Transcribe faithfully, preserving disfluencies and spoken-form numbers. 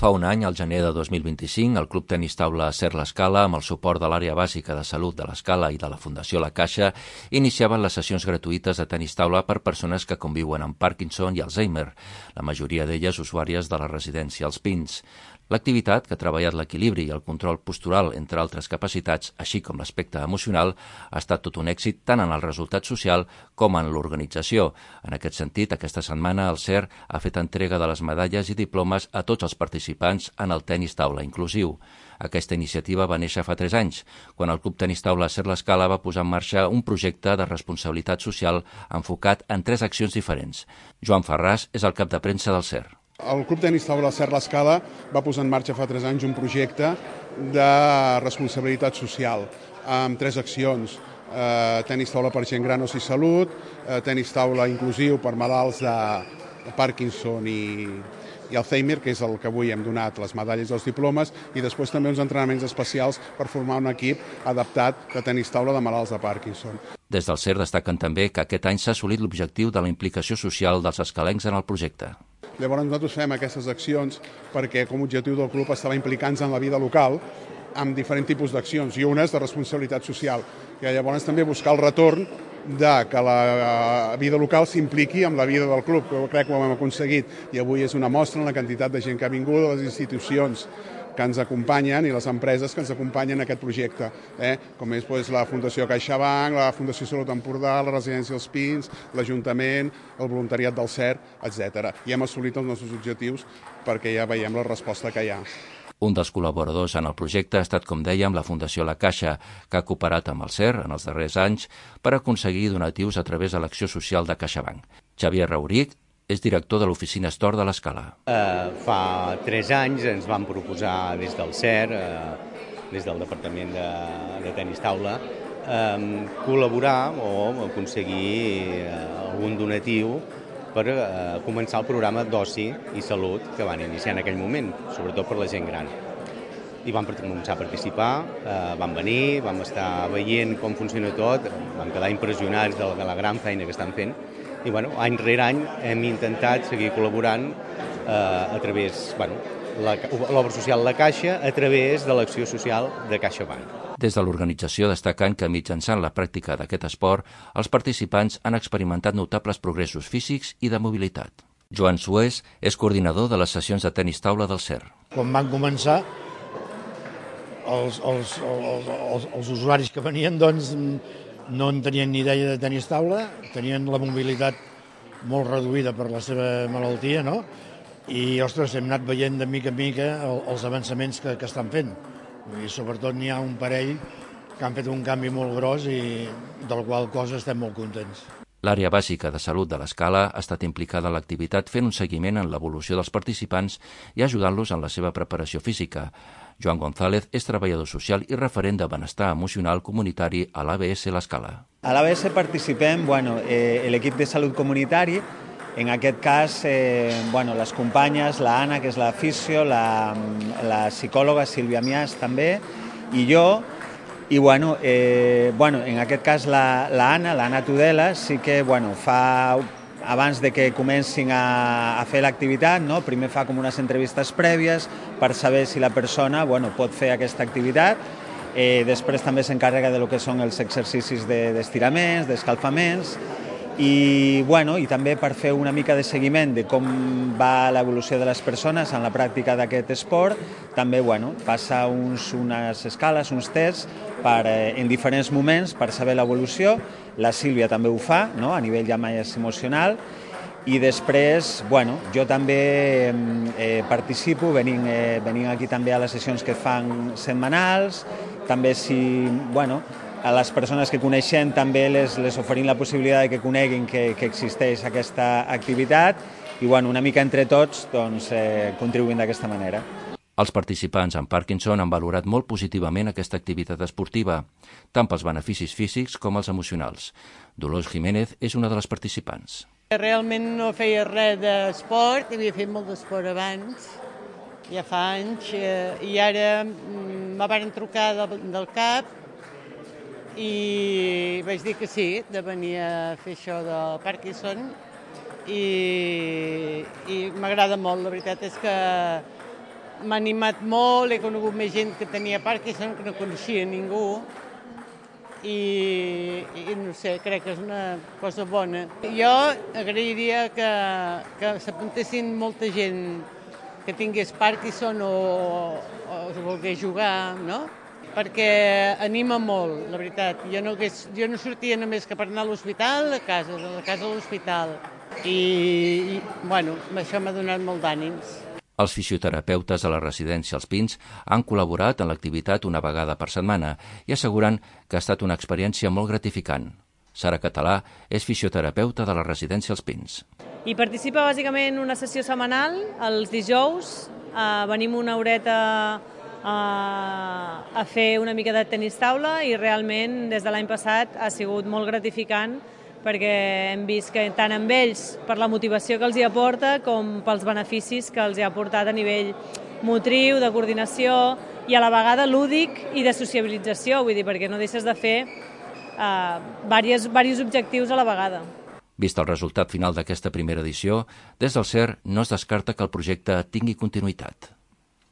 Fa un any, al gener de dos mil vint-i-cinc, el Club Tenis Taula Ser l'Escala, amb el suport de l'Àrea Bàsica de Salut de l'Escala i de la Fundació La Caixa, iniciaven les sessions gratuïtes de tenis taula per persones que conviuen amb Parkinson i Alzheimer, la majoria d'elles usuàries de la residència Els Pins. L'activitat, que ha treballat l'equilibri i el control postural, entre altres capacitats, així com l'aspecte emocional, ha estat tot un èxit tant en el resultat social com en l'organització. En aquest sentit, aquesta setmana el SER ha fet entrega de les medalles i diplomes a tots els participants en el tenis taula inclusiu. Aquesta iniciativa va néixer fa tres anys, quan el Club Tenis Taula Ser l'Escala va posar en marxa un projecte de responsabilitat social enfocat en tres accions diferents. Joan Ferràs és el cap de premsa del SER. El Club Tenis Taula Ser l'Escala va posar en marxa fa tres anys un projecte de responsabilitat social amb tres accions. Eh, tenis taula per gent gran, oci i salut, eh, tenis taula inclusiu per malalts de, de Parkinson i, i Alzheimer, que és el que avui hem donat les medalles i els diplomes, i després també uns entrenaments especials per formar un equip adaptat de tenis taula de malalts de Parkinson. Des del SER destaquen també que aquest any s'ha assolit l'objectiu de la implicació social dels escalencs en el projecte. Llavors nosaltres fem aquestes accions perquè com a objectiu del club estava implicant-se en la vida local amb diferents tipus d'accions i una és de responsabilitat social. I llavors també buscar el retorn de que la vida local s'impliqui amb la vida del club, que crec que ho hem aconseguit. I avui és una mostra en la quantitat de gent que ha vingut, de les institucions que ens acompanyen i les empreses que ens acompanyen en aquest projecte, eh? com és doncs, la Fundació CaixaBank, la Fundació Salut Empordà, la Residència Els Pins, l'Ajuntament, el voluntariat del SER, etcètera. I hem assolit els nostres objectius perquè ja veiem la resposta que hi ha. Un dels col·laboradors en el projecte ha estat, com dèiem, la Fundació La Caixa, que ha cooperat amb el SER en els darrers anys per aconseguir donatius a través de l'acció social de CaixaBank. Xavier Rauric és director de l'oficina Store de l'Escala. Uh, fa tres anys ens vam proposar des del SER, uh, des del Departament de, de Tenis Taula, um, col·laborar o aconseguir uh, algun donatiu per uh, començar el programa d'oci i salut que van iniciar en aquell moment, sobretot per la gent gran. I vam començar a participar, uh, vam venir, vam estar veient com funciona tot, vam quedar impressionats de la, de la gran feina que estan fent. I bueno, any rere any hem intentat seguir col·laborant eh, a través, bueno, l'obra social La Caixa, a través de l'acció social de CaixaBank. Des de l'organització destaquen que mitjançant la pràctica d'aquest esport, els participants han experimentat notables progressos físics i de mobilitat. Joan Sués és coordinador de les sessions de tenis taula del SER. Quan van començar, els, els, els, els, els usuaris que venien, doncs, no en tenien ni idea de tenis taula, tenien la mobilitat molt reduïda per la seva malaltia, no? I, ostres, hem anat veient de mica en mica els avançaments que, que estan fent. I sobretot n'hi ha un parell que han fet un canvi molt gros i del qual cosa estem molt contents. L'àrea bàsica de salut de l'Escala ha estat implicada en l'activitat fent un seguiment en l'evolució dels participants i ajudant-los en la seva preparació física. Joan González és treballador social i referent de benestar emocional comunitari a l'A B S l'Escala. A l'A B S participem bueno, eh, l'equip de salut comunitari, en aquest cas eh, bueno, les companyes, la Anna, que és la fisio, la, la psicòloga Sílvia Mias també, i jo. I bueno, eh, bueno, en aquest cas la, la Anna, l'Anna Tudela, sí que bueno, fa, abans de que comencin a, a fer l'activitat, no? Primer fa com unes entrevistes prèvies per saber si la persona bueno, pot fer aquesta activitat. Eh, després també s'encarrega de lo que són els exercicis d'estiraments, de, d'escalfaments, i, bueno, i també per fer una mica de seguiment de com va l'evolució de les persones en la pràctica d'aquest esport, també bueno, passa uns, unes escales, uns tests per, eh, en diferents moments per saber l'evolució. La Sílvia també ho fa, no? A nivell ja més emocional. I després, bueno, jo també eh, participo, venint, eh, venint aquí també a les sessions que fan setmanals, també si, bueno, a les persones que coneixem també les, les oferim la possibilitat de que coneguin que, que existeix aquesta activitat i bueno, una mica entre tots doncs, eh, contribuint d'aquesta manera. Els participants amb Parkinson han valorat molt positivament aquesta activitat esportiva, tant pels beneficis físics com els emocionals. Dolors Jiménez és una de les participants. Realment no feia res d'esport, havia fet molt d'esport abans, ja fa anys, eh, i ara me van trucar del, del CAP i vaig dir que sí, de venir a fer això del Parkinson i, i m'agrada molt. La veritat és que m'ha animat molt, he conegut més gent que tenia Parkinson, que no coneixia ningú, i, i no sé, crec que és una cosa bona. Jo agrairia que, que s'apuntessin molta gent que tingués Parkinson o, o, o volgués jugar, no? Perquè anima molt, la veritat. Jo no, hagués, jo no sortia només que per anar a l'hospital, a casa, a la casa a l'hospital. I, i, bueno, això m'ha donat molt d'ànims. Els fisioterapeutes a la residència Els Pins han col·laborat en l'activitat una vegada per setmana i asseguren que ha estat una experiència molt gratificant. Sara Català és fisioterapeuta de la residència Els Pins. I participa bàsicament en una sessió setmanal, els dijous. Eh, venim una horeta eh, a fer una mica de tenis taula i realment des de l'any passat ha sigut molt gratificant perquè hem vist que tant amb ells per la motivació que els hi aporta com pels beneficis que els hi ha aportat a nivell motriu, de coordinació i a la vegada lúdic i de sociabilització, vull dir, perquè no deixes de fer eh, diversos, diversos objectius a la vegada. Vist el resultat final d'aquesta primera edició, des del C E R no es descarta que el projecte tingui continuïtat.